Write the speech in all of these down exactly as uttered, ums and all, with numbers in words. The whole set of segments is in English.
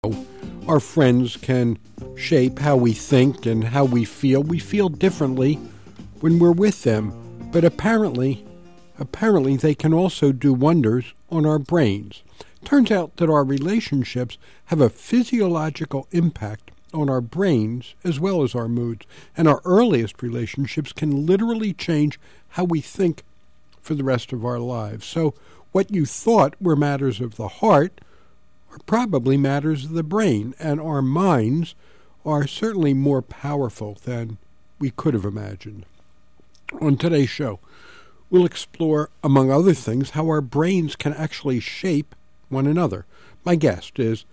Our friends can shape how we think and how we feel. We feel differently when we're with them, but apparently, apparently they can also do wonders on our brains. Turns out that our relationships have a physiological impact on our brains as well as our moods, and our earliest relationships can literally change how we think for the rest of our lives. So what you thought were matters of the heart are probably matters of the brain, and our minds are certainly more powerful than we could have imagined. On today's show, we'll explore, among other things, how our brains can actually shape one another. My guest is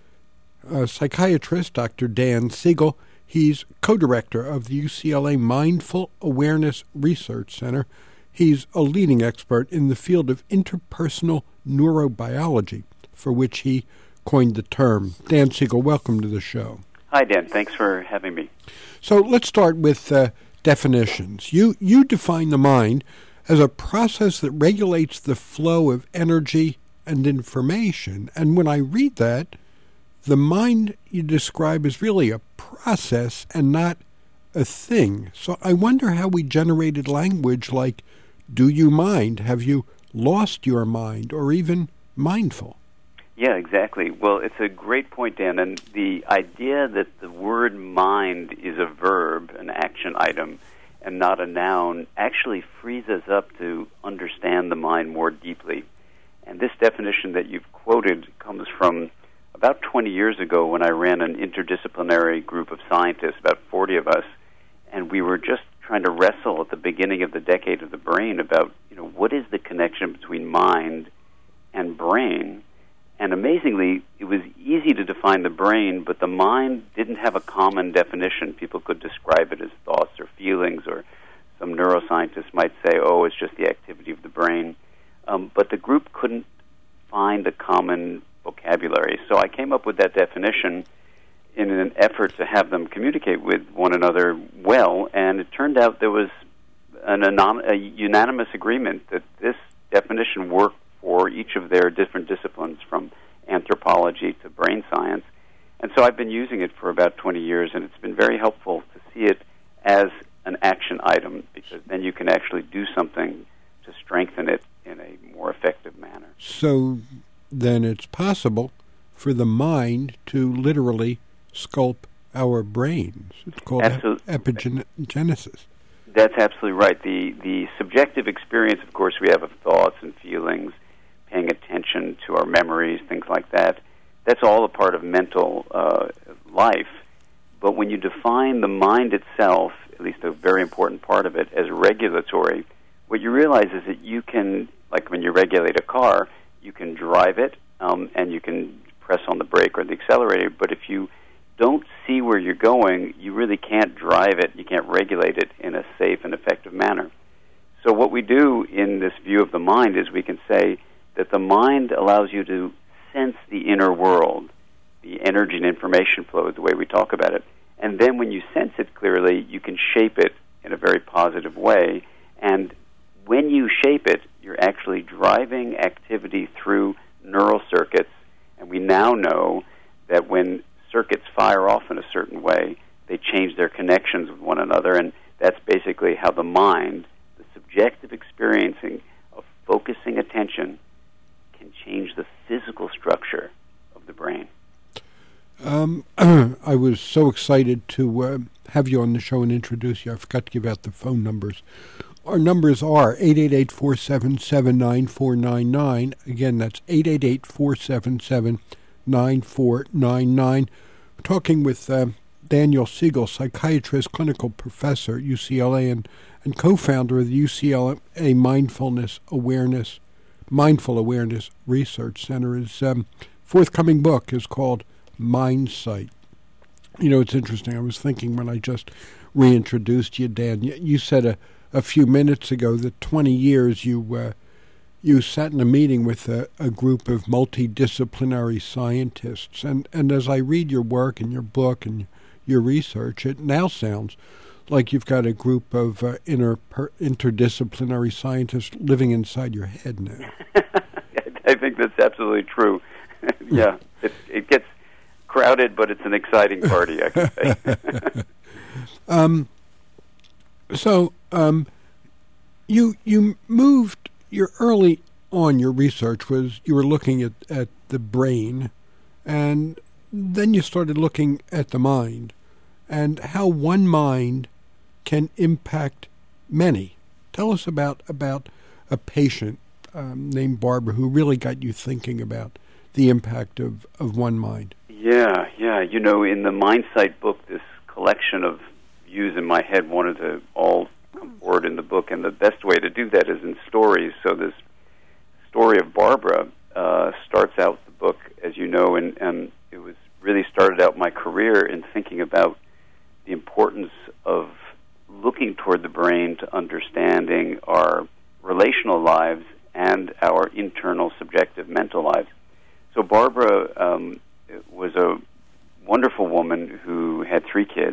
a psychiatrist, Doctor Dan Siegel. He's co-director of the U C L A Mindful Awareness Research Center. He's a leading expert in the field of interpersonal neurobiology, for which he coined the term. Dan Siegel, welcome to the show. Hi, Dan. Thanks for having me. So let's start with uh, definitions. You you define the mind as a process that regulates the flow of energy and information. And when I read that, the mind you describe is really a process and not a thing. So I wonder how we generated language like, do you mind? Have you lost your mind? Or even mindful? Yeah, exactly. Well, it's a great point, Dan. And the idea that the word mind is a verb, an action item, and not a noun actually frees us up to understand the mind more deeply. And this definition that you've quoted comes from about twenty years ago when I ran an interdisciplinary group of scientists, about forty of us, and we were just trying to wrestle at the beginning of the decade of the brain about, you know, what is the connection between mind and brain? And amazingly, it was easy to define the brain, but the mind didn't have a common definition. People could describe it as thoughts or feelings, or some neuroscientists might say, oh, it's just the activity of the brain. Um, but the group couldn't find a common vocabulary. So I came up with that definition in an effort to have them communicate with one another well, and it turned out there was an anom- a unanimous agreement that this definition worked for each of their different disciplines, from anthropology to brain science. And so I've been using it for about twenty years, and it's been very helpful to see it as an action item, because then you can actually do something to strengthen it in a more effective manner. So then it's possible for the mind to literally sculpt our brains. It's called Absolute- epigenesis. That's absolutely right. The the subjective experience, of course, we have of thoughts and feelings, paying attention to our memories, things like that. That's all a part of mental uh, life. But when you define the mind itself, at least a very important part of it, as regulatory, what you realize is that you can, like when you regulate a car, you can drive it um, and you can press on the brake or the accelerator, but if you don't see where you're going, you really can't drive it, you can't regulate it in a safe and effective manner. So what we do in this view of the mind is we can say that the mind allows you to sense the inner world, the energy and information flow, the way we talk about it. And then when you sense it clearly, you can shape it in a very positive way. And when you shape it, you're actually driving activity through neural circuits. And we now know that when circuits fire off in a certain way, they change their connections with one another, and that's basically how the mind, the subjective experiencing of focusing attention, can change the physical structure of the brain. Um, I was so excited to uh, have you on the show and introduce you. I forgot to give out the phone numbers. Our numbers are eight eight eight, four seven seven, nine four nine nine. Again, that's eight eight eight, four seven seven, nine four nine nine. We're talking with uh, Daniel Siegel, psychiatrist, clinical professor at U C L A, and, and co-founder of the U C L A Mindfulness Awareness, Mindful Awareness Research Center. His um, forthcoming book is called Mindsight. You know, it's interesting. I was thinking when I just reintroduced you, Dan, you, you said a, a few minutes ago that twenty years you uh, you sat in a meeting with a, a group of multidisciplinary scientists. And, and as I read your work and your book and your research, it now sounds like you've got a group of uh, inter, per, interdisciplinary scientists living inside your head now. I think that's absolutely true. yeah, it, it gets crowded, but it's an exciting party, I can say. um, so um, you you moved, your early on your research was you were looking at, at the brain, and then you started looking at the mind and how one mind can impact many. Tell us about, about a patient um, named Barbara who really got you thinking about the impact of, of one mind. Yeah, yeah. You know, in the MindSight book, this collection of views in my head wanted to all come forward in the book, and the best way to do that is in stories. So this story of Barbara uh, starts out the book, as you know, and, and it was really started out my career in thinking about the importance of looking toward the brain to understanding our relational lives and our internal subjective mental lives. So Barbara um, was a wonderful woman who had three kids,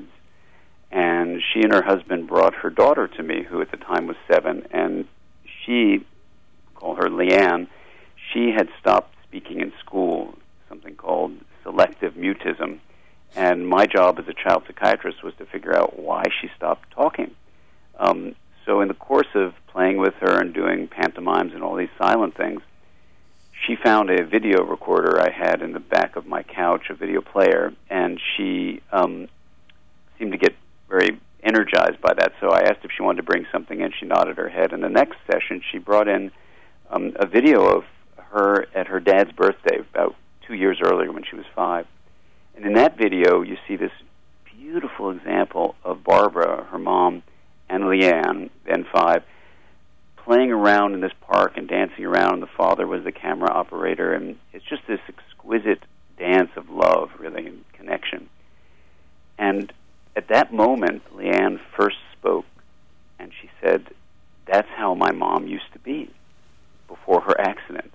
and she and her husband brought her daughter to me, who at the time was seven, and she, call her Leanne, she had stopped speaking in school, something called selective mutism, and my job as a child psychiatrist was to figure out why she stopped talking. Um, so in the course of playing with her and doing pantomimes and all these silent things, she found a video recorder I had in the back of my couch, a video player, and she um, seemed to get very energized by that. So I asked if she wanted to bring something in. She nodded her head. And the next session, she brought in um, a video of her at her dad's birthday about two years earlier when she was five. And in that video, you see this beautiful example of Barbara, her mom, and Leanne, then five, playing around in this park and dancing around. The father was the camera operator, and it's just this exquisite dance of love, really, and connection. And at that moment, Leanne first spoke, and she said, "That's how my mom used to be before her accident."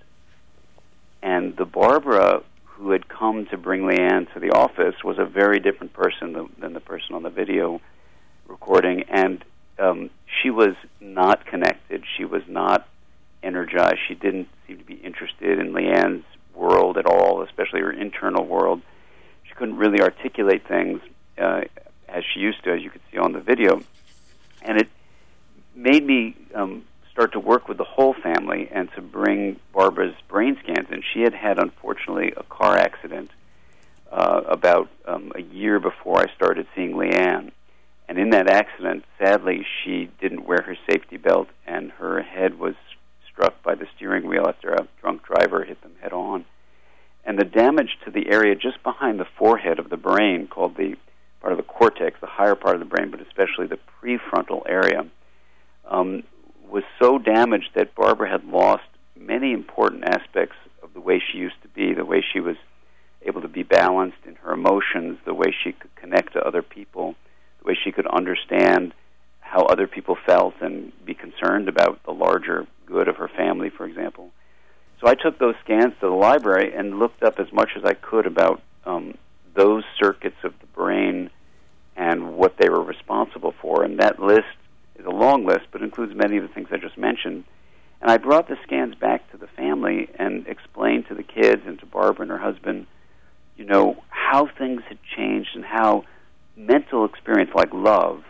And the Barbara who had come to bring Leanne to the office was a very different person than the person on the video recording, and um, she was not connected. She was not energized. She didn't seem to be interested in Leanne's world at all, especially her internal world. She couldn't really articulate things uh, as she used to, as you could see on the video. And it made me um, start to work with the whole family and to bring Barbara's brain scans. And she had had, unfortunately, a car accident uh, about um, a year before I started seeing Leanne. And in that accident, sadly, she didn't wear her safety belt, and her head was struck by the steering wheel after a drunk driver hit them head on. And the damage to the area just behind the forehead of the brain, called the part of the cortex, the higher part of the brain, but especially the prefrontal area, um, was so damaged that Barbara had lost many important aspects of the way she used to be, the way she was able to be balanced in her emotions, the way she could connect to other people, the way she could understand how other people felt and be concerned about the larger good of her family, for example. So I took those scans to the library and looked up as much as I could about um, those circuits of the brain and what they were responsible for. And that list is a long list, but includes many of the things I just mentioned. And I brought the scans back to the family and explained to the kids and to Barbara and her husband, you know, how things had changed and how mental experience like love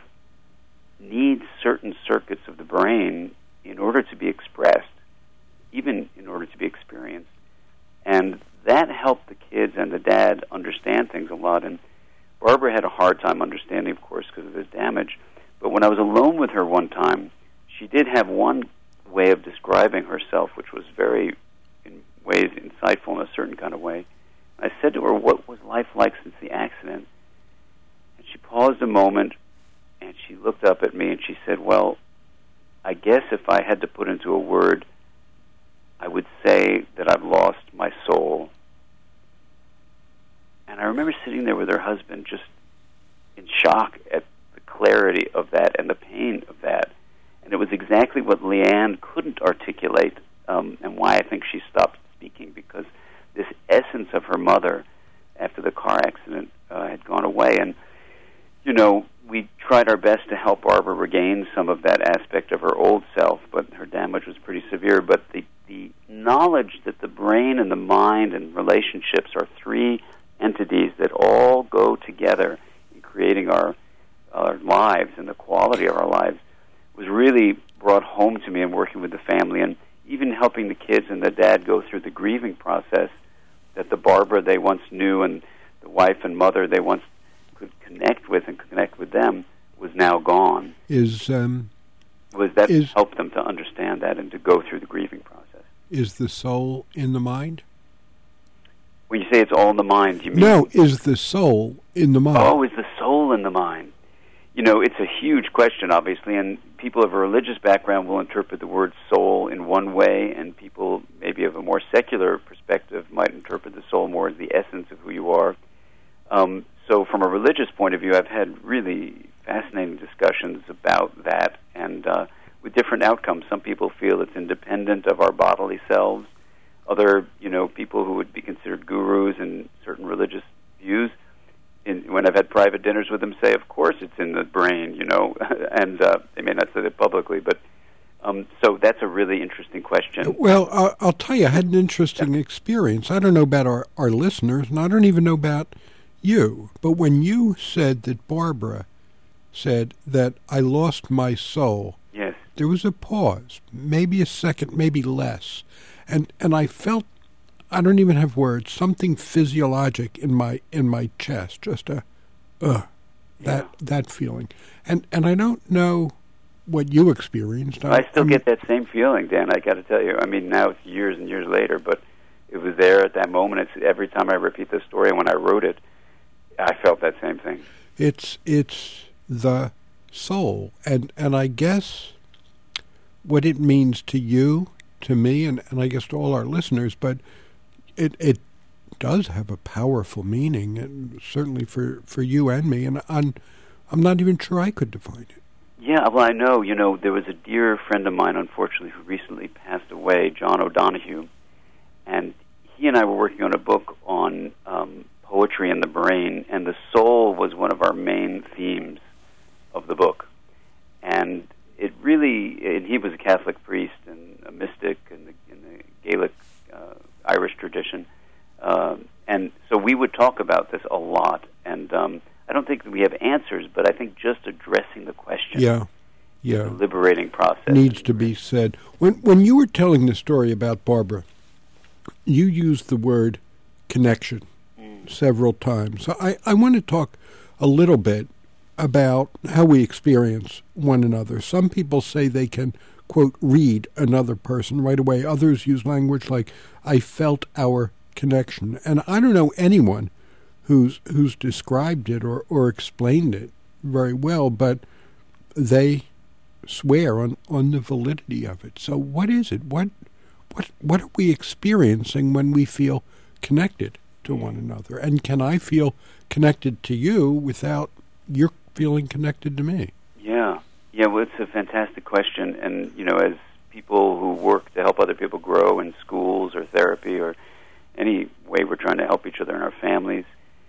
needs certain circuits of the brain in order to be expressed, even in order to be experienced. And that helped the kids and the dad understand things a lot. And Barbara had a hard time understanding, of course, because of this damage. But when I was alone with her one time, she did have one way of describing herself, which was very, in ways, insightful in a certain kind of way. I said to her, "What was life like since the accident?" And she paused a moment, and she looked up at me, and she said, "Well, I guess if I had to put into a word, I would say that I've lost my soul." And I remember sitting there with her husband just in shock at the clarity of that and the pain of that. And it was exactly what Leanne couldn't articulate, um, and why I think she stopped speaking, because this essence of her mother after the car accident uh, had gone away. And, you know, we tried our best to help Barbara regain some of that aspect of her old self, but her damage was pretty severe. But the, the knowledge that the brain and the mind and relationships are three entities that all go together in creating our our lives and the quality of our lives was really brought home to me in working with the family and even helping the kids and the dad go through the grieving process, that the Barbara they once knew and the wife and mother they once could connect with and connect with them was now gone. Is um, was that is, helped them to understand that and to go through the grieving process. Is the soul in the mind? When you say it's all in the mind, you mean... No, is the soul in the mind? Oh, is the soul in the mind? You know, it's a huge question, obviously, and people of a religious background will interpret the word soul in one way, and people maybe of a more secular perspective might interpret the soul more as the essence of who you are. Um, so from a religious point of view, I've had really fascinating discussions about that, and uh, with different outcomes. Some people feel it's independent of our bodily selves. Other, you know, people who would be considered gurus in certain religious views, in, when I've had private dinners with them, say, of course it's in the brain, you know, and uh, they may not say that publicly, but um, so that's a really interesting question. Well, uh, I'll tell you, I had an interesting experience. I don't know about our, our listeners, and I don't even know about you, but when you said that Barbara said that I lost my soul, yes, there was a pause, maybe a second, maybe less, and and I felt, I don't even have words, something physiologic in my in my chest, just a, uh, that yeah. that feeling, and and I don't know what you experienced. I, I still I mean, get that same feeling, Dan. I got to tell you. I mean, now it's years and years later, but it was there at that moment. It's every time I repeat the story, and when I wrote it, I felt that same thing. It's it's the soul, and and I guess what it means to you, to me, and, and I guess to all our listeners, but it it does have a powerful meaning, and certainly for, for you and me, and I'm, I'm not even sure I could define it. Yeah, well, I know. You know, there was a dear friend of mine, unfortunately, who recently passed away, John O'Donohue, and he and I were working on a book on um, poetry and the brain, and the soul was one of our main themes of the book. And it really, and he was a Catholic priest and a mystic in the, in the Gaelic uh, Irish tradition. Um, and so we would talk about this a lot. And um, I don't think that we have answers, but I think just addressing the question yeah, yeah. is a liberating process. Needs to be said. When, when you were telling the story about Barbara, you used the word connection mm. several times. So I, I want to talk a little bit about how we experience one another. Some people say they can, quote, read another person right away. Others use language like, I felt our connection. And I don't know anyone who's who's described it or, or explained it very well, but they swear on, on the validity of it. So what is it? What what what are we experiencing when we feel connected to one another? And can I feel connected to you without your feeling connected to me? Yeah. Yeah, well, it's a fantastic question. And, you know, as people who work to help other people grow in schools or therapy or any way we're trying to help each other in our families,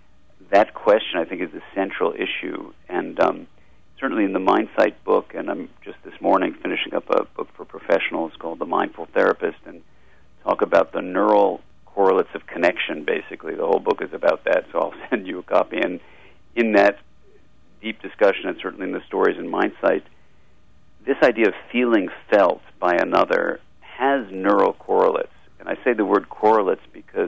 that question, I think, is the central issue. And um, certainly in the MindSight book, and I'm just this morning finishing up a book for professionals called The Mindful Therapist, and talk about the neural correlates of connection, basically. The whole book is about that, so I'll send you a copy. And in that deep discussion, and certainly in the stories in MindSight, this idea of feeling felt by another has neural correlates. And I say the word correlates because,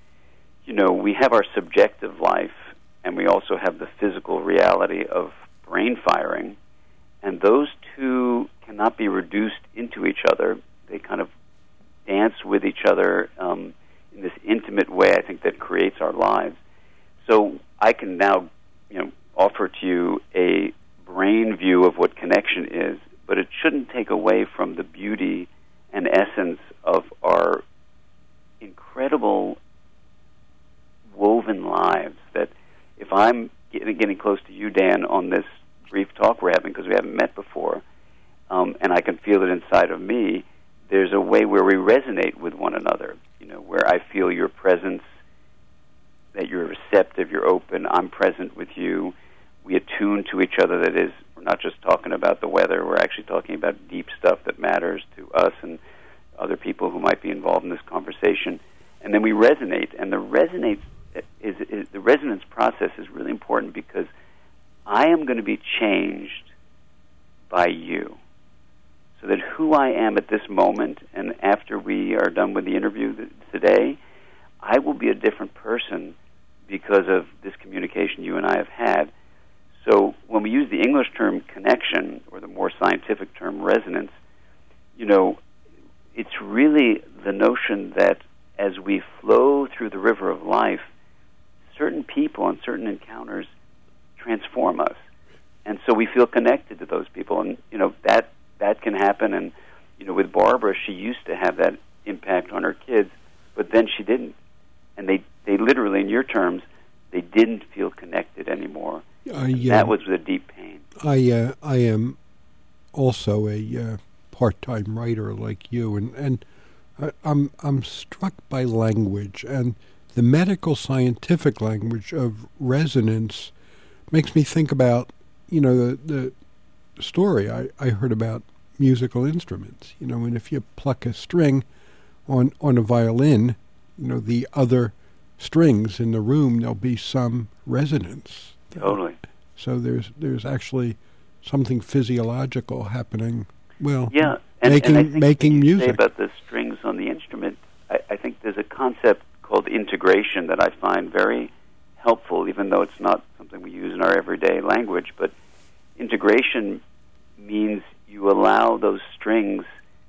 you know, we have our subjective life, and we also have the physical reality of brain firing, and those two cannot be reduced into each other. They kind of dance with each other um, in this intimate way, I think, that creates our lives. So I can now, you know, offer to you a brain view of what connection is, but it shouldn't take away from the beauty and essence of our incredible woven lives. That if I'm getting, getting close to you, Dan, on this brief talk we're having, because we haven't met before, um, and I can feel it inside of me, there's a way where we resonate with one another, you know, where I feel your presence, that you're receptive, you're open, I'm present with you. We attune to each other. That is, we're not just talking about the weather, we're actually talking about deep stuff that matters to us and other people who might be involved in this conversation. And then we resonate, and the resonate is, is the resonance process is really important because I am going to be changed by you. So that who I am at this moment and after we are done with the interview th- today, I will be a different person because of this communication you and I have had. So when we use the English term connection or the more scientific term resonance, you know, it's really the notion that as we flow through the river of life, certain people and certain encounters transform us. And so we feel connected to those people. And, you know, that that can happen. And, you know, with Barbara, she used to have that impact on her kids, but then she didn't. And they, they literally, in your terms, they didn't feel connected anymore. Uh, yeah, that was the deep pain. I uh, I am also a uh, part-time writer like you, and, and I, I'm I'm struck by language, and the medical scientific language of resonance makes me think about, you know, the, the story I, I heard about musical instruments. You know, and if you pluck a string on on a violin, you know, the other strings in the room, there'll be some resonance. Totally. So there's there's actually something physiological happening. Well, yeah, and, making and I think making you music. Say about the strings on the instrument, I, I think there's a concept called integration that I find very helpful, even though it's not something we use in our everyday language. But integration means you allow those strings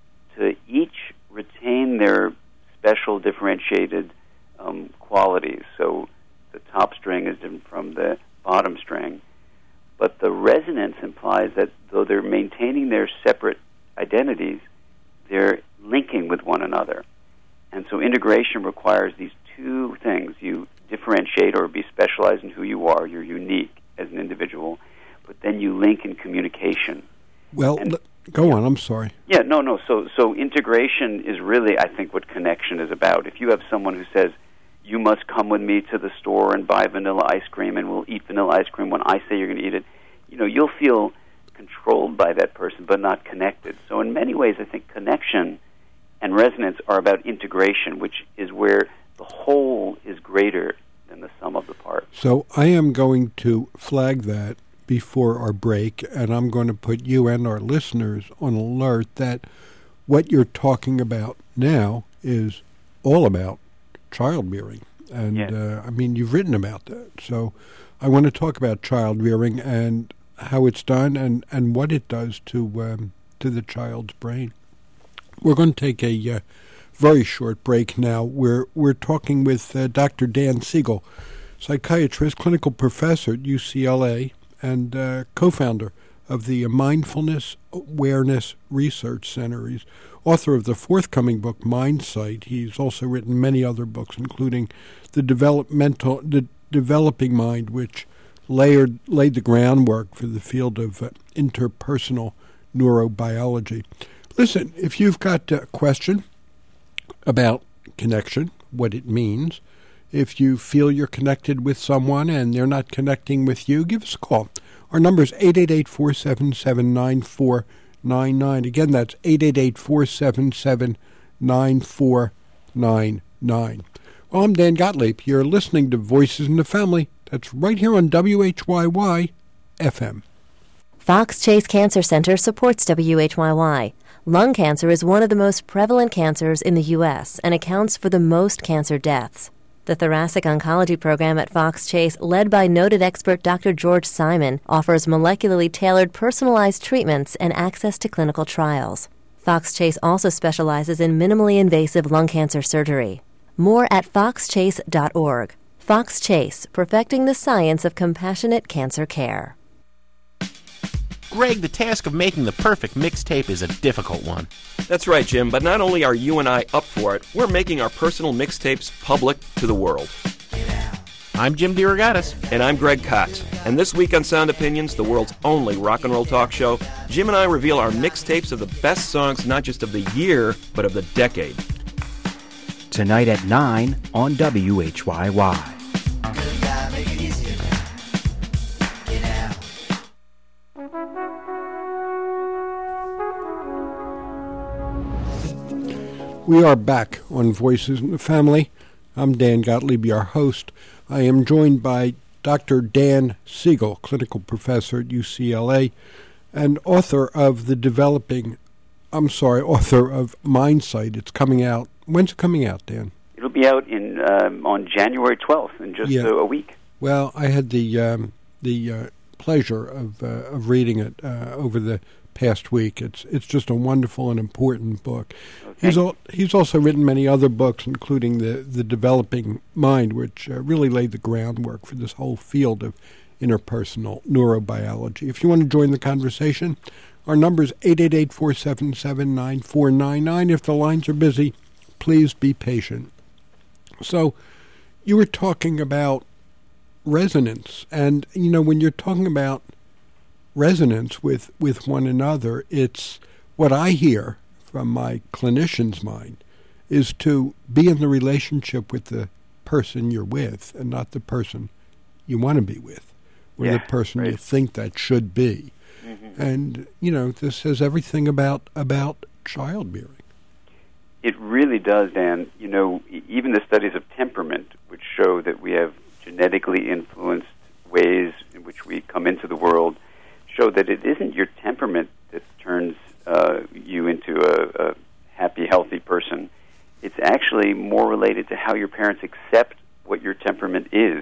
to each retain their special differentiated um, qualities. So the top string is different from the bottom string. But the resonance implies that though they're maintaining their separate identities, they're linking with one another. And so integration requires these two things. You differentiate or be specialized in who you are. You're unique as an individual. But then you link in communication. Well, and, l- go on. I'm sorry. Yeah, no, no. So, so integration is really, I think, what connection is about. If you have someone who says, you must come with me to the store and buy vanilla ice cream, and we'll eat vanilla ice cream when I say you're going to eat it, you know, you'll feel controlled by that person, but not connected. So in many ways, I think connection and resonance are about integration, which is where the whole is greater than the sum of the parts. So I am going to flag that before our break, and I'm going to put you and our listeners on alert that what you're talking about now is all about child rearing. And, yes. uh, I mean, you've written about that. So I want to talk about child rearing and how it's done and, and what it does to um, to the child's brain. We're going to take a uh, very short break now. We're, we're talking with uh, Doctor Dan Siegel, psychiatrist, clinical professor at U C L A, and uh, co-founder of the Mindfulness Awareness Research Center. He's author of the forthcoming book, Mindsight. He's also written many other books, including The Developmental, The Developing Mind, which layered, laid the groundwork for the field of uh, interpersonal neurobiology. Listen, if you've got a question about connection, what it means, if you feel you're connected with someone and they're not connecting with you, give us a call. Our number is eight eight eight, four seven seven, nine four nine nine. Again, that's eight eight eight, four seven seven, nine four nine nine. Well, I'm Dan Gottlieb. You're listening to Voices in the Family. That's right here on W H Y Y F M. Fox Chase Cancer Center supports W H Y Y. Lung cancer is one of the most prevalent cancers in the U S and accounts for the most cancer deaths. The Thoracic Oncology Program at Fox Chase, led by noted expert Doctor George Simon, offers molecularly tailored personalized treatments and access to clinical trials. Fox Chase also specializes in minimally invasive lung cancer surgery. More at fox chase dot org. Fox Chase, perfecting the science of compassionate cancer care. Greg, the task of making the perfect mixtape is a difficult one. That's right, Jim, but not only are you and I up for it, we're making our personal mixtapes public to the world. I'm Jim DeRogatis. And I'm Greg Kot. And this week on Sound Opinions, the world's only rock and roll talk show, Jim and I reveal our mixtapes of the best songs not just of the year, but of the decade. Tonight at nine on W H Y Y. We are back on Voices in the Family. I'm Dan Gottlieb, your host. I am joined by Doctor Dan Siegel, clinical professor at U C L A and author of the developing, I'm sorry, author of Mindsight. It's coming out. When's it coming out, Dan? It'll be out in um, on January twelfth, in just Yeah. a, a week. Well, I had the um, the uh, pleasure of uh, of reading it uh, over the past week. It's it's just a wonderful and important book. Okay. He's al- he's also written many other books, including the the Developing Mind, which uh, really laid the groundwork for this whole field of interpersonal neurobiology. If you want to join the conversation, our number is eight eight eight, four seven seven, nine four nine nine. If the lines are busy, please be patient. So, you were talking about resonance, and you know, when you're talking about resonance with, with one another, it's what I hear from my clinician's mind is to be in the relationship with the person you're with and not the person you want to be with, or Yeah, the person right. you think that should be. Mm-hmm. And, you know, this says everything about, about childbearing. It really does, Dan. You know, e- even the studies of temperament, which show that we have genetically influenced ways in which we come into the world, show that it isn't your temperament that turns uh, you into a, a happy, healthy person. It's actually more related to how your parents accept what your temperament is.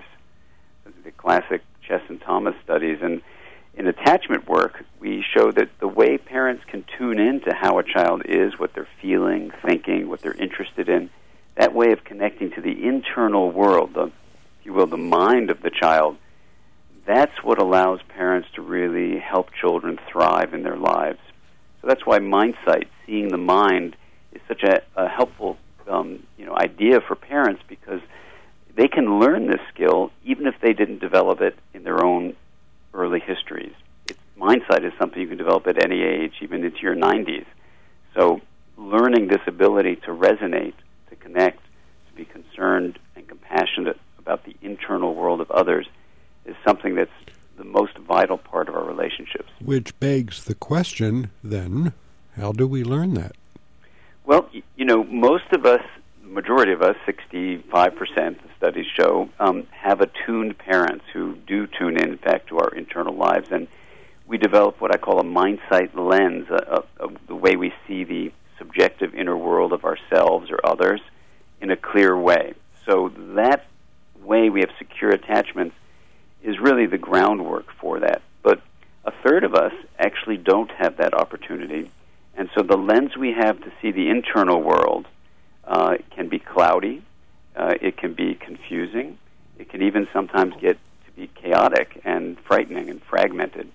The classic Chess and Thomas studies. And in attachment work, we show that the way parents can tune into how a child is, what they're feeling, thinking, what they're interested in, that way of connecting to the internal world, the, if you will, the mind of the child, that's what allows parents to really help children thrive in their lives. So that's why Mindsight, seeing the mind, is such a, a helpful um, you know, idea for parents, because they can learn this skill even if they didn't develop it in their own early histories. It's, Mindsight is something you can develop at any age, even into your nineties. So learning this ability to resonate, to connect, to be concerned and compassionate about the internal world of others is something that's the most vital part of our relationships. Which begs the question, then, how do we learn that? Well, y- you know, most of us, the majority of us, sixty-five percent, the studies show, um, have attuned parents who do tune in, in fact, to our internal lives. And we develop what I call a Mindsight lens, uh, uh, the way we see the subjective inner world of ourselves or others in a clear way. So that way we have secure attachments is really the groundwork for that. But a third of us actually don't have that opportunity. And so the lens we have to see the internal world uh, can be cloudy, uh, it can be confusing, it can even sometimes get to be chaotic and frightening and fragmented.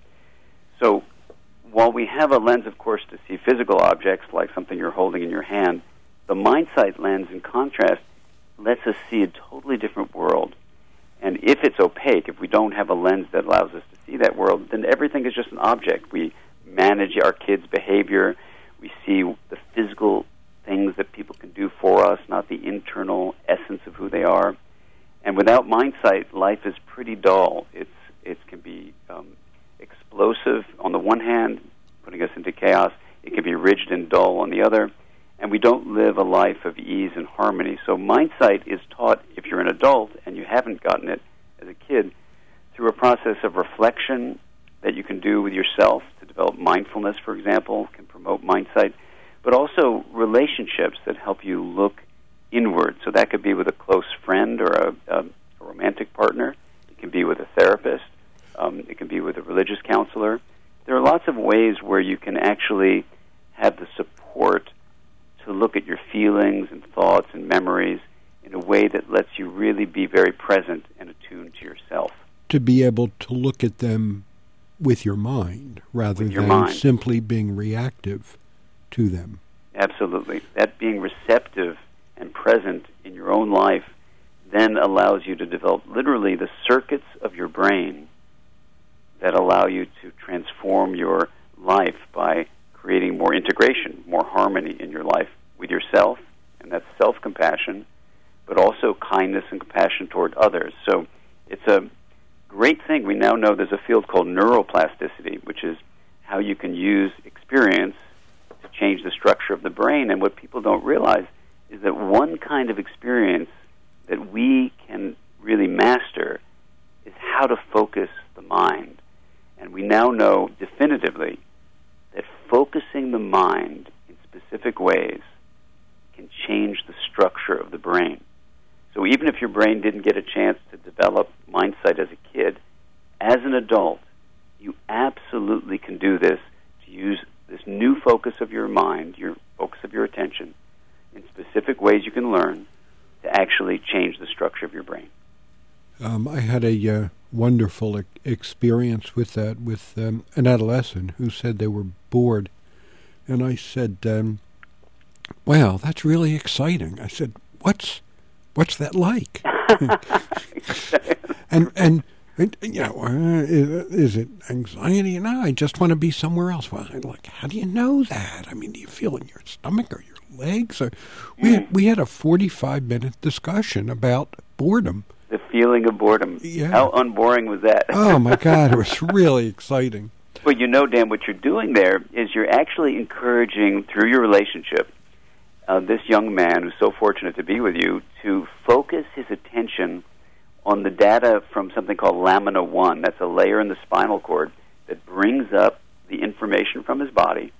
So while we have a lens, of course, to see physical objects like something you're holding in your hand, the Mindsight lens, in contrast, lets us see a totally different world. And if it's opaque, if we don't have a lens that allows us to see that world, then everything is just an object. We manage our kids' behavior. We see the physical things that people can do for us, not the internal essence of who they are. And without Mindsight, life is pretty dull. It's it can be um, explosive on the one hand, putting us into chaos. It can be rigid and dull on the other. And we don't live a life of ease and harmony. So Mindsight is taught, if you're an adult and you haven't gotten it as a kid, through a process of reflection that you can do with yourself to develop mindfulness, for example, can promote Mindsight, but also relationships that help you look inward. So that could be with a close friend or a, a, a romantic partner. It can be with a therapist. Um, it can be with a religious counselor. There are lots of ways where you can actually have the support to look at your feelings and thoughts and memories in a way that lets you really be very present and attuned to yourself. To be able to look at them with your mind rather With your than mind. simply being reactive to them. Absolutely. That being receptive and present in your own life then allows you to develop literally the circuits of your brain that allow you to transform your life by creating more integration, more harmony in your life with yourself, and that's self-compassion, but also kindness and compassion toward others. So it's a great thing. We now know there's a field called neuroplasticity, which is how you can use experience to change the structure of the brain. And what people don't realize is that one kind of experience that we can really master is how to focus the mind. And we now know definitively that focusing the mind in specific ways can change the structure of the brain. So even if your brain didn't get a chance to develop mind sight as a kid, as an adult, you absolutely can do this, to use this new focus of your mind, your focus of your attention, in specific ways you can learn to actually change the structure of your brain. Um, I had a uh, wonderful e- experience with that with um, an adolescent who said they were bored. And I said, um, wow, that's really exciting. I said, what's what's that like? and, and, and, you know, uh, is it anxiety? No, I just want to be somewhere else. Well, I'm like, how do you know that? I mean, do you feel in your stomach or your legs? Or, we, had, we had a forty-five minute discussion about boredom. The feeling of boredom. Yeah. How unboring was that? Oh, my God, it was really exciting. Well, you know, Dan, what you're doing there is you're actually encouraging, through your relationship, uh, this young man who's so fortunate to be with you, to focus his attention on the data from something called lamina one. That's a layer in the spinal cord that brings up the information from his body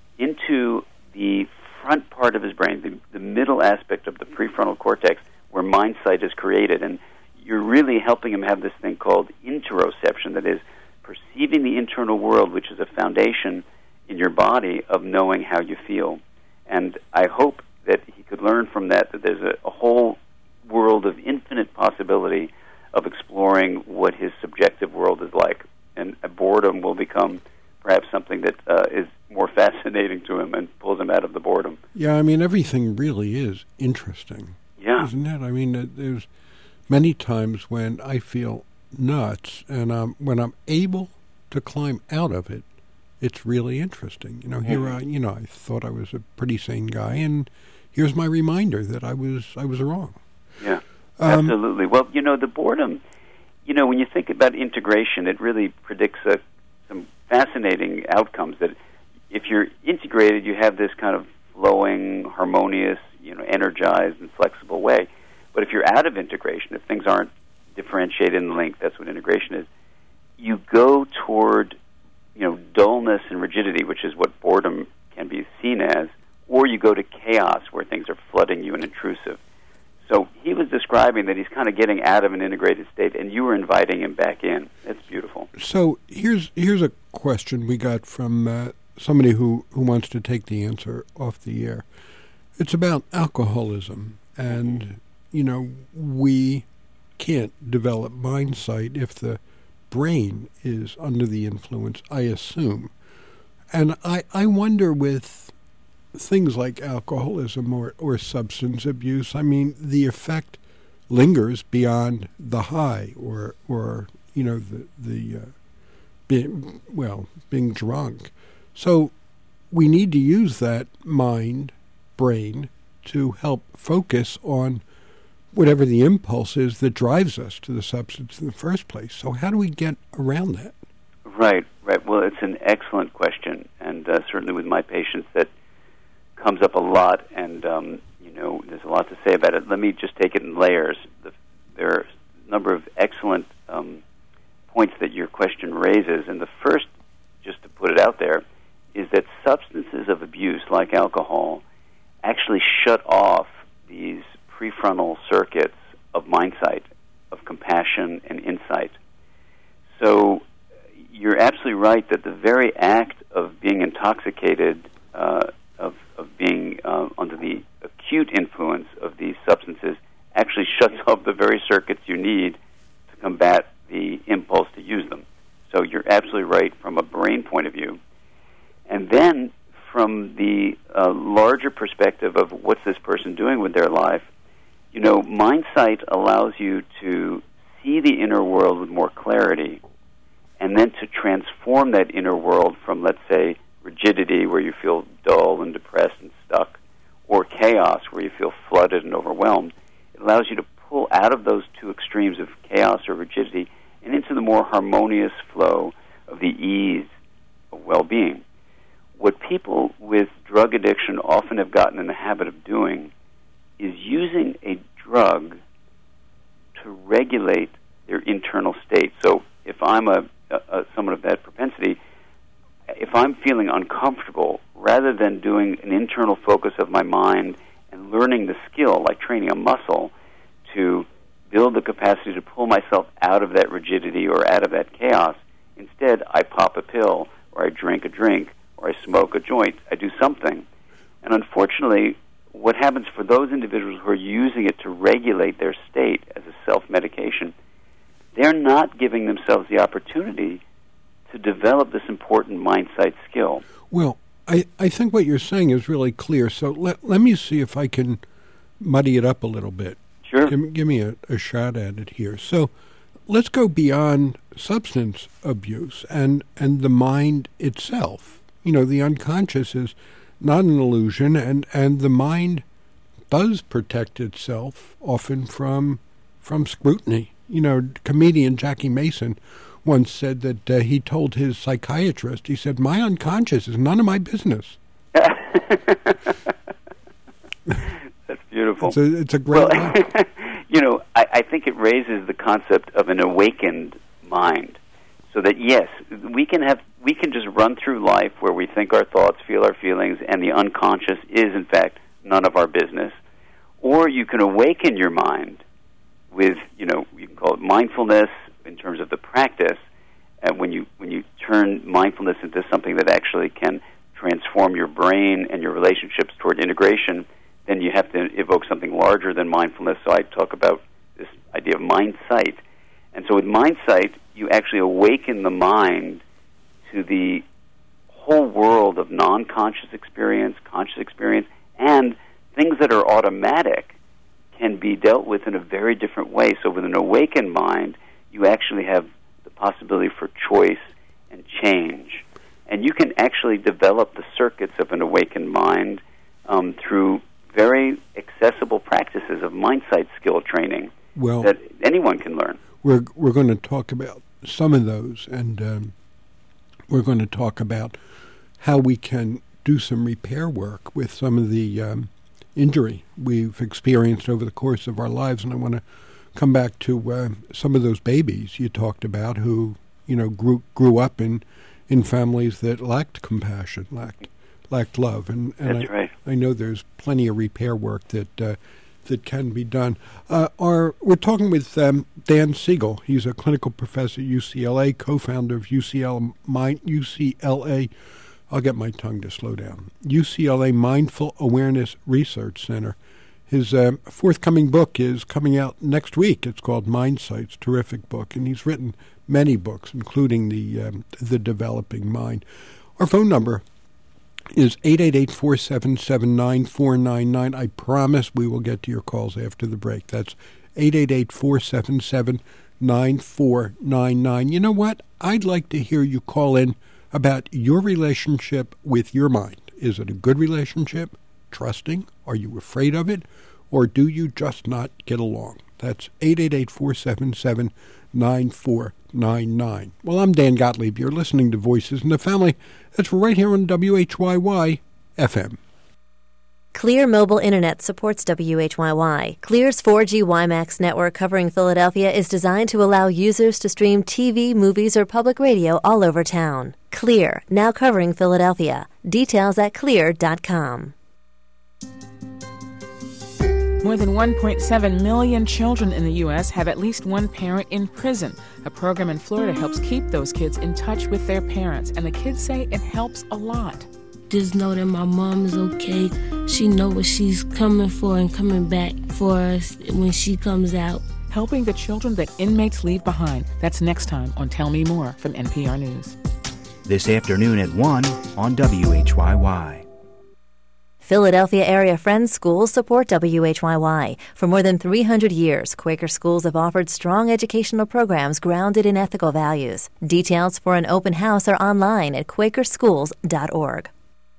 into the front part of his brain, the, the middle aspect of the prefrontal cortex, where mind sight is created. And you're really helping him have this thing called interoception, that is, perceiving the internal world, which is a foundation in your body of knowing how you feel. And I hope that he could learn from that that there's a, a whole world of infinite possibility of exploring what his subjective world is like. And boredom will become perhaps something that uh, is more fascinating to him and pulls him out of the boredom. Yeah, I mean, everything really is interesting. Yeah. Isn't it? I mean, there's many times when I feel nuts, and um, when I'm able to climb out of it, it's really interesting. You know, here Mm-hmm. I, you know, I thought I was a pretty sane guy, and here's my reminder that I was, I was wrong. Yeah, Um, absolutely. Well, you know, the boredom, you know, when you think about integration, it really predicts a, some fascinating outcomes. That if you're integrated, you have this kind of flowing, harmonious, you know, energized and flexible way. But if you're out of integration, if things aren't differentiated and linked, that's what integration is, you go toward, you know, dullness and rigidity, which is what boredom can be seen as, or you go to chaos where things are flooding you and intrusive. So he was describing that he's kind of getting out of an integrated state, and you were inviting him back in. It's beautiful. So here's here's a question we got from uh, somebody who, who wants to take the answer off the air. It's about alcoholism, and, you know, we can't develop mind sight if the brain is under the influence, I assume. And I, I wonder with things like alcoholism or, or substance abuse, I mean, the effect lingers beyond the high or, or you know, the, the uh, being, well, being drunk. So we need to use that mind, brain, to help focus on whatever the impulse is that drives us to the substance in the first place. So how do we get around that? Right, right. Well, it's an excellent question, and uh, certainly with my patients that comes up a lot, and, um, you know, there's a lot to say about it. Let me just take it in layers. The, there are a number of excellent um, points that your question raises, and the first, just to put it out there, is that substances of abuse, like alcohol, actually shut off these prefrontal circuits of mind sight, of compassion and insight. So you're absolutely right that the very act of being intoxicated, uh, of, of being uh, under the acute influence of these substances, actually shuts off the very circuits you need to combat the impulse to use them. So you're absolutely right from a brain point of view. And then from the uh, larger perspective of what's this person doing with their life, you know, mind sight allows you to see the inner world with more clarity, and then to transform that inner world from, let's say, rigidity, where you feel dull and depressed and stuck, or chaos, where you feel flooded and overwhelmed. It allows you to pull out of those two extremes of chaos or rigidity and into the more harmonious flow of the ease of well-being. What people with drug addiction often have gotten in the habit of doing is using a drug to to regulate their internal state. So if I'm a, a, a someone of that propensity, if I'm feeling uncomfortable, rather than doing an internal focus of my mind and learning the skill, like training a muscle, to build the capacity to pull myself out of that rigidity or out of that chaos, instead I pop a pill, or I drink a drink, or I smoke a joint. I do something. And unfortunately, what happens for those individuals who are using it to regulate their state as a self-medication, they're not giving themselves the opportunity to develop this important mind-sight skill. Well, I, I think what you're saying is really clear. So let let me see if I can muddy it up a little bit. Sure. Give me, give me a, a shot at it here. So let's go beyond substance abuse and, and the mind itself. You know, the unconscious is not an illusion, and, and the mind does protect itself often from from scrutiny. You know, comedian Jackie Mason once said that uh, he told his psychiatrist, he said, "My unconscious is none of my business." That's beautiful. It's a, it's a great well, you know, I, I think it raises the concept of an awakened mind. So that, yes, we can have we can just run through life where we think our thoughts, feel our feelings, and the unconscious is, in fact, none of our business. Or you can awaken your mind with, you know, you can call it mindfulness in terms of the practice. And when you when you turn mindfulness into something that actually can transform your brain and your relationships toward integration, then you have to evoke something larger than mindfulness. So I talk about this idea of mind sight. And so with mind sight, you actually awaken the mind to the whole world of non-conscious experience, conscious experience, and things that are automatic can be dealt with in a very different way. So with an awakened mind, you actually have the possibility for choice and change. And you can actually develop the circuits of an awakened mind um, through very accessible practices of mind sight skill training well, that anyone can learn. We're we're going to talk about some of those, and um, we're going to talk about how we can do some repair work with some of the um, injury we've experienced over the course of our lives. And I want to come back to uh, some of those babies you talked about who, you know, grew grew up in, in families that lacked compassion, lacked lacked love, and, and That's I, right. I know there's plenty of repair work that uh, that can be done. Uh, our, we're talking with um, Dan Siegel. He's a clinical professor at U C L A, co-founder of U C L A, U C L A. I'll get my tongue to slow down. U C L A Mindful Awareness Research Center. His uh, forthcoming book is coming out next week. It's called Mind Sight, terrific book, and he's written many books, including the um, the Developing Mind. Our phone number is eight eight eight, four seven seven, nine four nine nine. I promise we will get to your calls after the break. That's eight eight eight, four seven seven, nine four nine nine. You know what? I'd like to hear you call in about your relationship with your mind. Is it a good relationship? Trusting? Are you afraid of it? Or do you just not get along? That's eight eight eight, four seven seven, nine four nine nine. Well, I'm Dan Gottlieb. You're listening to Voices in the Family. That's right here on W H Y Y F M. Clear Mobile Internet supports W H Y Y. Clear's four G WiMAX network covering Philadelphia is designed to allow users to stream T V, movies, or public radio all over town. Clear, now covering Philadelphia. Details at clear dot com. More than one point seven million children in the U S have at least one parent in prison. A program in Florida helps keep those kids in touch with their parents, and the kids say it helps a lot. Just know that my mom is okay. She know what she's coming for and coming back for us when she comes out. Helping the children that inmates leave behind. That's next time on Tell Me More from N P R News. This afternoon at one on W H Y Y. Philadelphia Area Friends Schools support W H Y Y. For more than three hundred years, Quaker schools have offered strong educational programs grounded in ethical values. Details for an open house are online at quaker schools dot org.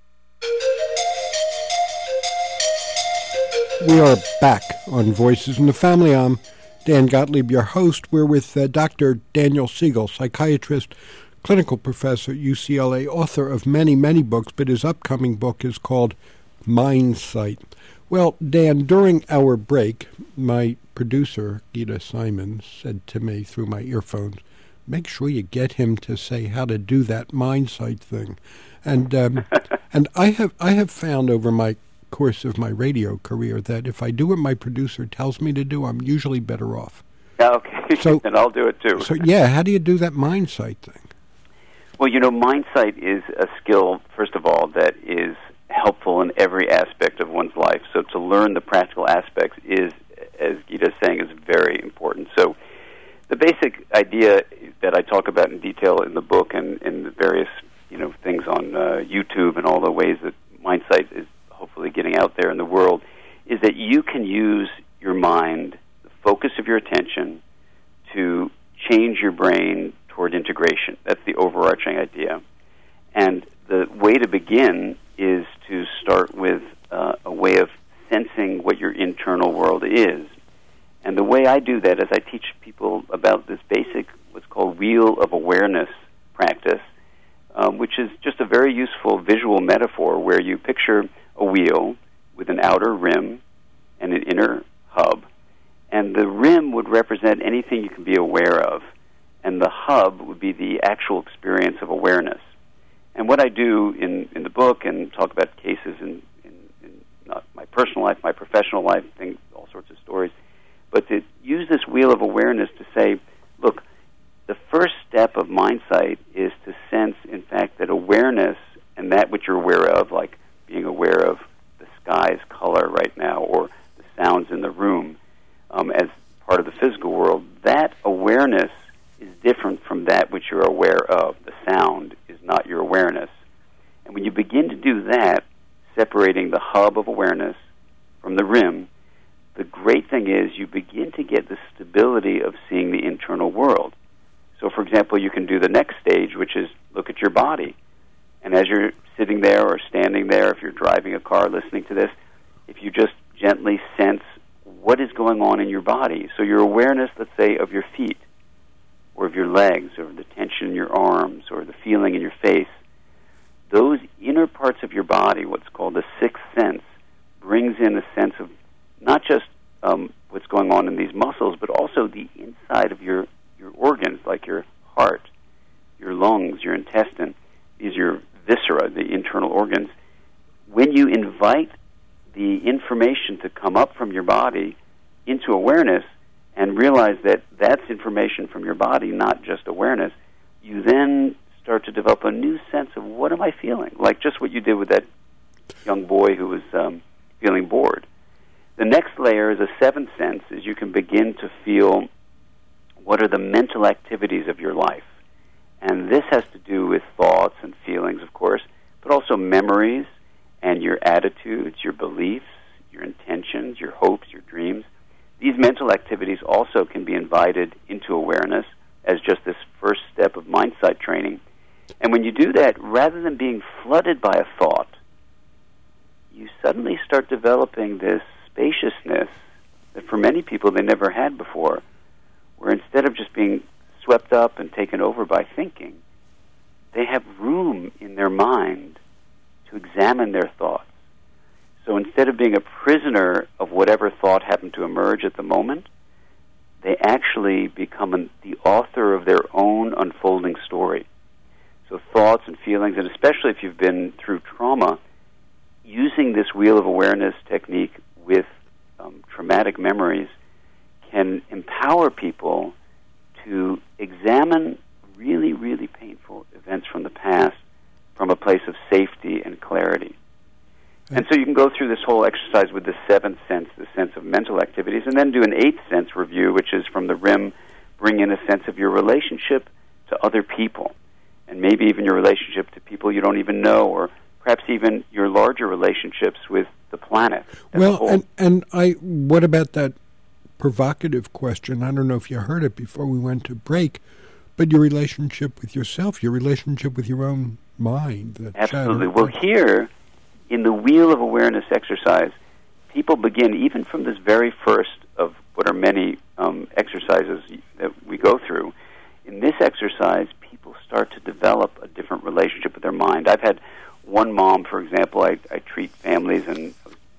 We are back on Voices in the Family. I'm Dan Gottlieb, your host. We're with uh, Doctor Daniel Siegel, psychiatrist, clinical professor at U C L A, author of many, many books, but his upcoming book is called Mind Sight. Well, Dan, during our break, my producer, Gita Simon, said to me through my earphones, make sure you get him to say how to do that MindSight thing. And um, and I have I have found over my course of my radio career that if I do what my producer tells me to do, I'm usually better off. Okay, so, and I'll do it too. So, yeah, how do you do that MindSight thing? Well, you know, MindSight is a skill, first of all, that is helpful in every aspect of one's life. So to learn the practical aspects is, as Gita is saying, is very important. So the basic idea that I talk about in detail in the book and in the various, you know, things on uh, YouTube and all the ways that MindSight is hopefully getting out there in the world is that you can use your mind, the focus of your attention, to change your brain toward integration. That's the overarching idea. And the way to begin is to start with uh, a way of sensing what your internal world is. And the way I do that is I teach people about this basic, what's called wheel of awareness practice, um, which is just a very useful visual metaphor where you picture a wheel with an outer rim and an inner hub. And the rim would represent anything you can be aware of, and the hub would be the actual experience of awareness. And what I do in, in the book and talk about cases in, in, in not my personal life, my professional life, things, all sorts of stories, but to use this wheel of awareness to say, look, the first step of MindSight is to sense, in fact, that awareness and that which you're aware of, like being aware of the sky's color right now or the sounds in the room um, as part of the physical world, that awareness is different from that which you're aware of. The sound is not your awareness. And when you begin to do that, separating the hub of awareness from the rim, the great thing is you begin to get the stability of seeing the internal world. So, for example, you can do the next stage, which is look at your body. And as you're sitting there or standing there, if you're driving a car listening to this, if you just gently sense what is going on in your body. So your awareness, let's say, of your feet, or of your legs, or the tension in your arms, or the feeling in your face, those inner parts of your body, what's called the sixth sense, brings in a sense of not just um, what's going on in these muscles, but also the inside of your, your organs, like your heart, your lungs, your intestine. These are your viscera, the internal organs. When you invite the information to come up from your body into awareness and realize that that's information from your body, not just awareness, you then start to develop a new sense of what am I feeling, like just what you did with that young boy who was um, feeling bored. The next layer is a seventh sense, is you can begin to feel what are the mental activities of your life. And this has to do with thoughts and feelings, of course, but also memories and your attitudes, your beliefs, your intentions, your hopes, your dreams. These mental activities also can be invited into awareness as just this first step of MindSight training. And when you do that, rather than being flooded by a thought, you suddenly start developing this spaciousness that for many people they never had before, where instead of just being swept up and taken over by thinking, they have room in their mind to examine their thoughts. So instead of being a prisoner of whatever thought happened to emerge at the moment, they actually become an, the author of their own unfolding story. So thoughts and feelings, and especially if you've been through trauma, using this wheel of awareness technique with um, traumatic memories can empower people to examine really, really painful events from the past from a place of safety and clarity. And so you can go through this whole exercise with the seventh sense, the sense of mental activities, and then do an eighth sense review, which is from the rim, bring in a sense of your relationship to other people, and maybe even your relationship to people you don't even know, or perhaps even your larger relationships with the planet. Well, and, and I, what about that provocative question? I don't know if you heard it before we went to break, but your relationship with yourself, your relationship with your own mind. That Absolutely. shadow. Well, here, in the Wheel of Awareness exercise, people begin, even from this very first of what are many um, exercises that we go through, in this exercise, people start to develop a different relationship with their mind. I've had one mom, for example, I, I treat families and I was working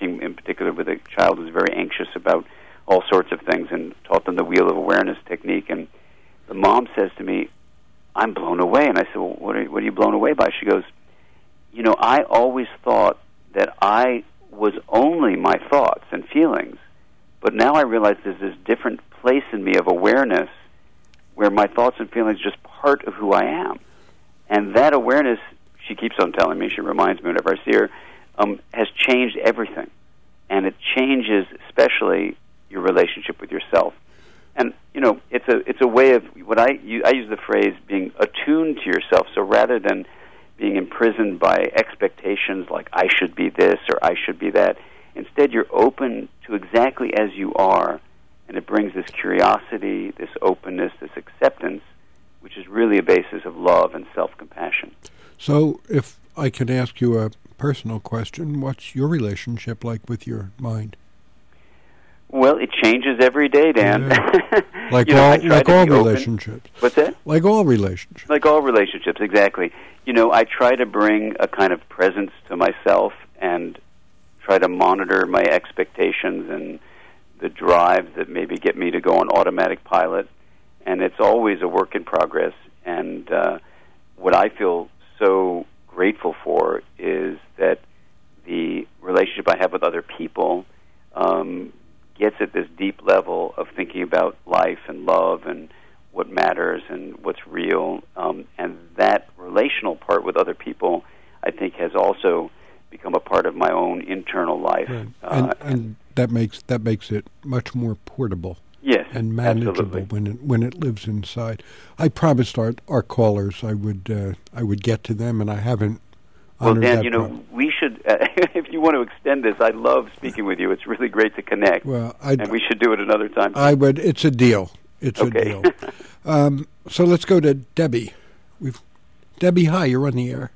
working in particular with a child who's very anxious about all sorts of things, and taught them the Wheel of Awareness technique. And the mom says to me, "I'm blown away." And I said, "Well, what are, what are you blown away by?" She goes, "You know, I always thought that I was only my thoughts and feelings, but now I realize there's this different place in me of awareness where my thoughts and feelings are just part of who I am." And that awareness, she keeps on telling me, she reminds me whenever I see her, um, has changed everything. And it changes especially your relationship with yourself. And, you know, it's a it's a way of, what I, you, I use the phrase being attuned to yourself. So rather than being imprisoned by expectations like I should be this or I should be that, instead you're open to exactly as you are, and it brings this curiosity, this openness, this acceptance, which is really a basis of love and self-compassion. So if I can ask you a personal question, what's your relationship like with your mind? Well, it changes every day, Dan. Yeah. Like you know, all, like all relationships. What's that? Like all relationships. Like all relationships, exactly. You know, I try to bring a kind of presence to myself and try to monitor my expectations and the drive that maybe get me to go on automatic pilot. And it's always a work in progress. And uh, what I feel so grateful for is that the relationship I have with other people um, gets at this deep level of thinking about life and love and what matters and what's real. Um, and that relational part with other people, I think, has also become a part of my own internal life. Right. Uh, and, and that makes that makes it much more portable. Yes, and manageable absolutely. when it when it lives inside. I promised our our callers I would uh, I would get to them, and I haven't. Well, Dan, that you know, problem. we should. Uh, if you want to extend this, I love speaking with you. It's really great to connect. Well, I'd, and we should do it another time. I would. It's a deal. It's okay. a deal. um, so let's go to Debbie. We've Debbie. Hi, you're on the air.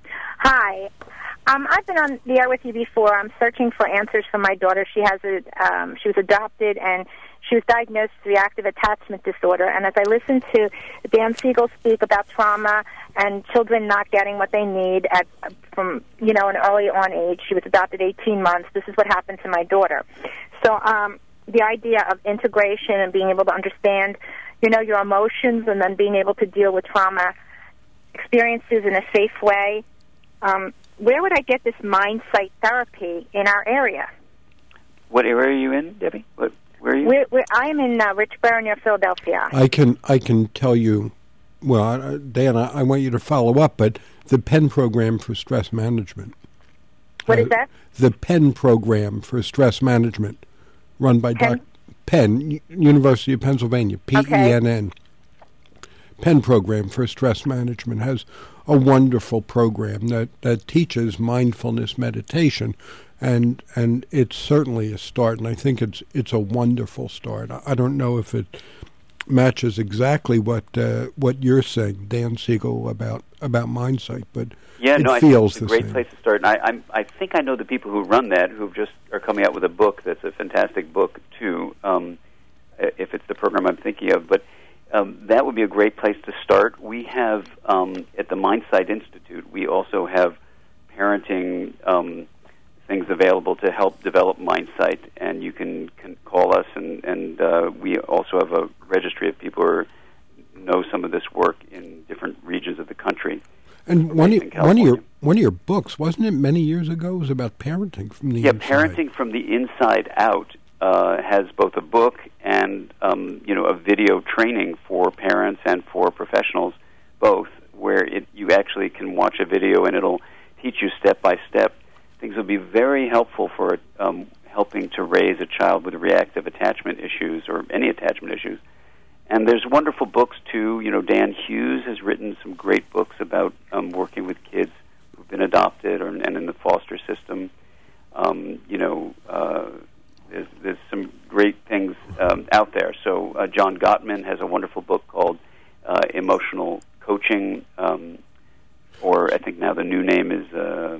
Hi. Um, I've been on the air with you before. I'm searching for answers for my daughter. She has a. Um, she was adopted and. She was diagnosed with reactive attachment disorder, and as I listened to Dan Siegel speak about trauma and children not getting what they need at from you know an early on age, she was adopted eighteen months. This is what happened to my daughter. So um, the idea of integration and being able to understand, you know, your emotions, and then being able to deal with trauma experiences in a safe way. Um, where would I get this mind sight therapy in our area? What area are you in, Debbie? What? Where are you? We're, we're, I am in uh, Richboro near Philadelphia. I can I can tell you, well, uh, Dan, I, I want you to follow up, but the Penn Program for Stress Management. What uh, is that? The Penn Program for Stress Management, run by Penn? Doc Penn, U- University of Pennsylvania, P E N N. Okay. Penn Program for Stress Management has a wonderful program that, that teaches mindfulness meditation. And and it's certainly a start, and I think it's it's a wonderful start. I, I don't know if it matches exactly what uh, what you're saying, Dan Siegel, about about Mindsight, but yeah, it no, I feels think it's a the great same. place to start. And I I'm, I think I know the people who run that, who just are coming out with a book that's a fantastic book too. Um, if it's the program I'm thinking of, but um, that would be a great place to start. We have um, at the Mindsight Institute, we also have parenting. Um, things available to help develop Mindsight, and you can, can call us, and, and uh, we also have a registry of people who are, know some of this work in different regions of the country. And one of, one of your one of your books, wasn't it many years ago, was about parenting from the yeah, inside. Parenting from the Inside Out uh, has both a book and um, you know a video training for parents and for professionals, both, where it, you actually can watch a video and it'll teach you step by step. Things will be very helpful for um, helping to raise a child with reactive attachment issues or any attachment issues. And there's wonderful books, too. You know, Dan Hughes has written some great books about um, working with kids who've been adopted or and in the foster system. Um, you know, uh, there's, there's some great things um, out there. So uh, John Gottman has a wonderful book called uh, Emotional Coaching, um, or I think now the new name is... Uh,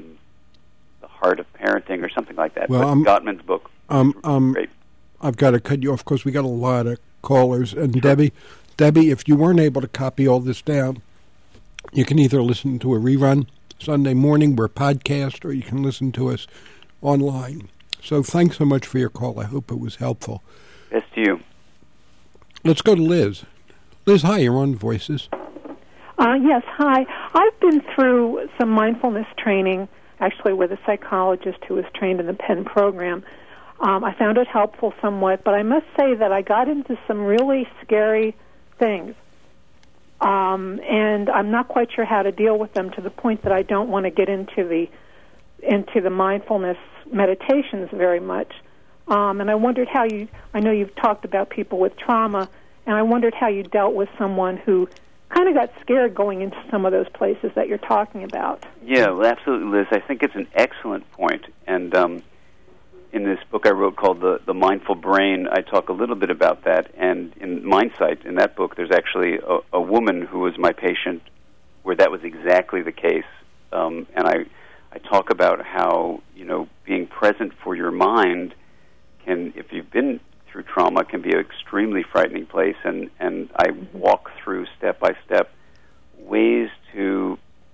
Heart of Parenting or something like that. Well, but um, Gottman's book. Um, um, great. I've got to cut you off because we got a lot of callers. And sure. Debbie, Debbie, if you weren't able to copy all this down, you can either listen to a rerun Sunday morning, we're podcast, or you can listen to us online. So thanks so much for your call. I hope it was helpful. Best to you. Let's go to Liz. Liz, hi, you're on Voices. Uh, yes, hi. I've been through some mindfulness training, actually with a psychologist who was trained in the Penn program. Um, I found it helpful somewhat, but I must say that I got into some really scary things. Um, and I'm not quite sure how to deal with them, to the point that I don't want to get into the into the mindfulness meditations very much. Um, and I wondered how you, I know you've talked about people with trauma, and I wondered how you dealt with someone who kind of got scared going into some of those places that you're talking about. Yeah, well, absolutely, Liz. I think it's an excellent point. And um, in this book I wrote called The, the Mindful Brain, I talk a little bit about that. And in Mindsight, in that book, there's actually a, a woman who was my patient where that was exactly the case. Um, and I, I talk about how, you know, being present for your mind can, if you've been through trauma, can be an extremely frightening place. And, and I walk through step by step ways to,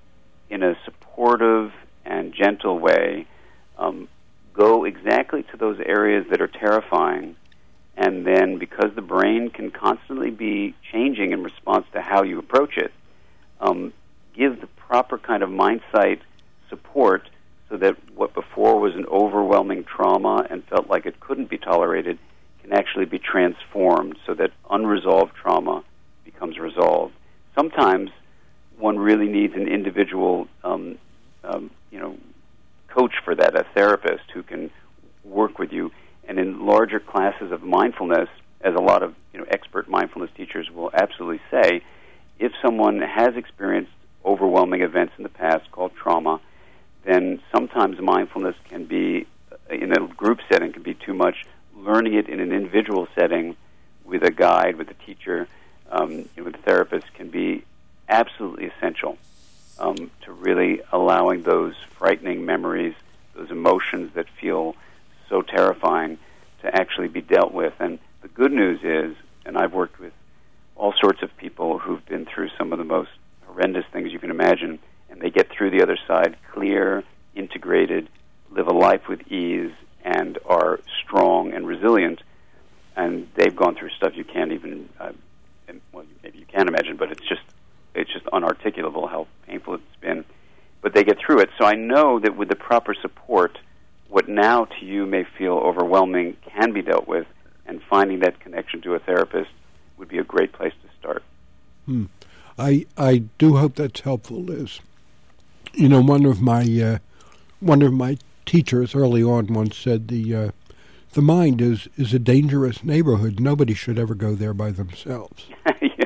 in a supportive and gentle way, um, go exactly to those areas that are terrifying. And then, because the brain can constantly be changing in response to how you approach it, um, give the proper kind of mindsight support so that what before was an overwhelming trauma and felt like it couldn't be tolerated can actually be transformed so that unresolved trauma becomes resolved. Sometimes one really needs an individual, um, um, you know, coach for that, a therapist who can work with you. And in larger classes of mindfulness, as a lot of you know expert mindfulness teachers will absolutely say, if someone has experienced overwhelming events in the past called trauma, then sometimes mindfulness can be, in a group setting, can be too much. Learning it in an individual setting with a guide, with a teacher, um, with a therapist can be absolutely essential um, to really allowing those frightening memories, those emotions that feel so terrifying, to actually be dealt with. And the good news is, and I've worked with all sorts of people who've been through some of the most horrendous things you can imagine, and they get through the other side clear, integrated, live a life with ease, and are strong and resilient. And they've gone through stuff you can't even, uh, well, maybe you can imagine, but it's just it's just unarticulable how painful it's been. But they get through it. So I know that with the proper support, what now to you may feel overwhelming can be dealt with, and finding that connection to a therapist would be a great place to start. Hmm. I I do hope that's helpful, Liz. You know, one of my uh, one of my teachers early on once said the uh, the mind is, is a dangerous neighborhood. Nobody should ever go there by themselves. Yeah.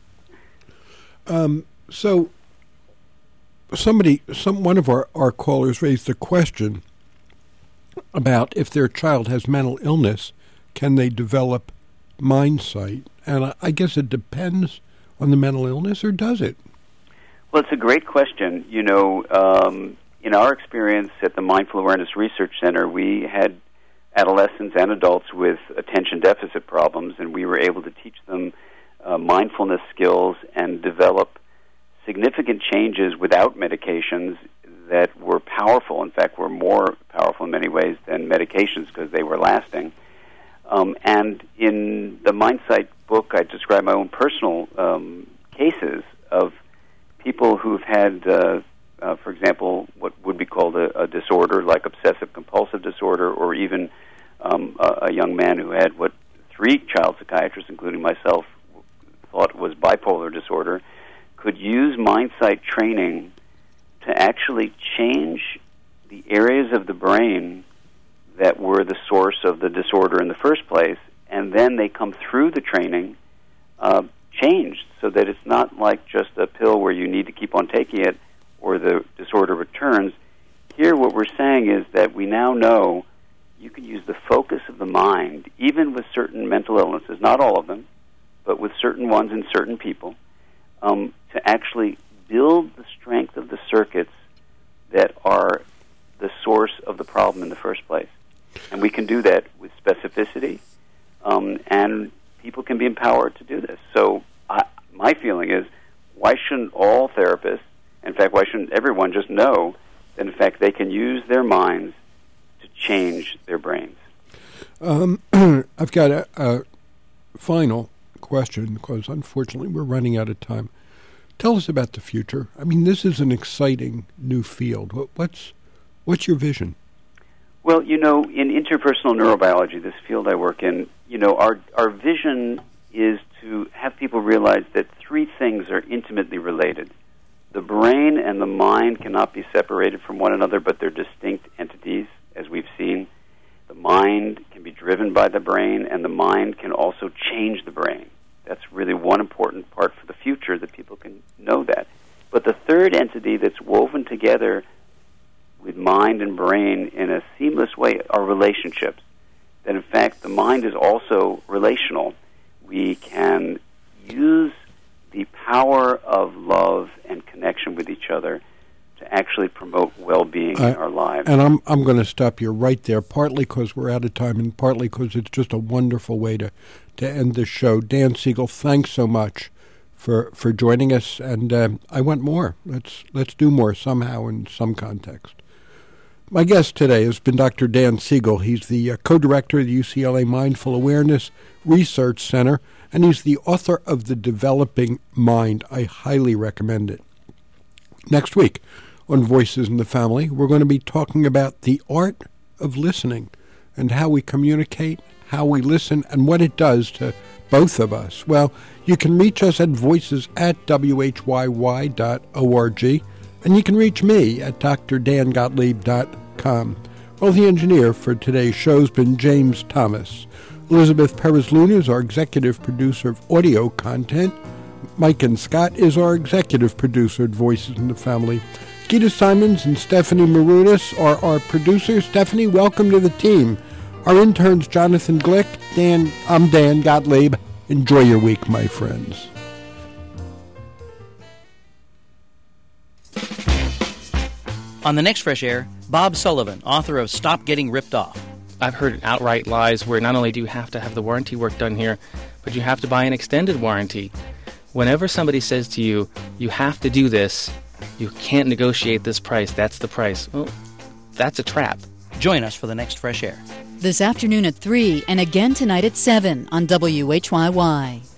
Um. So somebody, some one of our, our callers raised a question about if their child has mental illness, can they develop mindsight? And I, I guess it depends on the mental illness, or does it? Well, it's a great question. You know, um, in our experience at the Mindful Awareness Research Center, we had adolescents and adults with attention deficit problems, and we were able to teach them uh, mindfulness skills and develop significant changes without medications that were powerful. In fact, were more powerful in many ways than medications because they were lasting. Um, and in the Mindsight book, I describe my own personal um, cases of people who've had, uh, uh, for example, what would be called a, a disorder like obsessive-compulsive disorder, or even um, a, a young man who had what three child psychiatrists, including myself, thought was bipolar disorder, could use Mindsight training to actually change the areas of the brain that were the source of the disorder in the first place, and then they come through the training uh, changed, so that it's not like just a pill where you need to keep on taking it or the disorder returns. Here what we're saying is that we now know you can use the focus of the mind, even with certain mental illnesses, not all of them, but with certain ones in certain people, um, to actually build the strength of the circuits that are the source of the problem in the first place. And we can do that with specificity, um, and people can be empowered to do this. So I, my feeling is, why shouldn't all therapists, in fact, why shouldn't everyone just know that, in fact, they can use their minds to to change their brains. Um, I've got a, a final question, because unfortunately we're running out of time. Tell us about the future. I mean, this is an exciting new field. What, what's what's your vision? Well, you know, in interpersonal neurobiology, this field I work in, you know, our our vision is to have people realize that three things are intimately related. The brain and the mind cannot be separated from one another, but they're distinct entities, as we've seen. The mind can be driven by the brain, and the mind can also change the brain. That's really one important part for the future, that people can know that. But the third entity that's woven together with mind and brain in a seamless way are relationships. That, in fact, the mind is also relational. We can use the power of love and connection with each other to actually promote well-being I, in our lives. And I'm I'm going to stop you right there, partly because we're out of time and partly because it's just a wonderful way to, to end this show. Dan Siegel, thanks so much for for joining us, and uh, I want more. Let's let's do more somehow in some context. My guest today has been Doctor Dan Siegel. He's the uh, co-director of the U C L A Mindful Awareness Research Center, and he's the author of The Developing Mind. I highly recommend it. Next week on Voices in the Family, we're going to be talking about the art of listening and how we communicate, how we listen, and what it does to both of us. Well, you can reach us at voices at w h y y dot org, and you can reach me at d r dan gottlieb dot com. Well, the engineer for today's show has been James Thomas. Elizabeth Perez-Luna is our executive producer of audio content. Mike and Scott is our executive producer at Voices in the Family. Gita Simons and Stephanie Marunas are our producers. Stephanie, welcome to the team. Our interns, Jonathan Glick. Dan, I'm Dan Gottlieb. Enjoy your week, my friends. On the next Fresh Air, Bob Sullivan, author of Stop Getting Ripped Off. I've heard outright lies where not only do you have to have the warranty work done here, but you have to buy an extended warranty. Whenever somebody says to you, you have to do this, you can't negotiate this price, that's the price, well, that's a trap. Join us for the next Fresh Air. This afternoon at three and again tonight at seven on W H Y Y.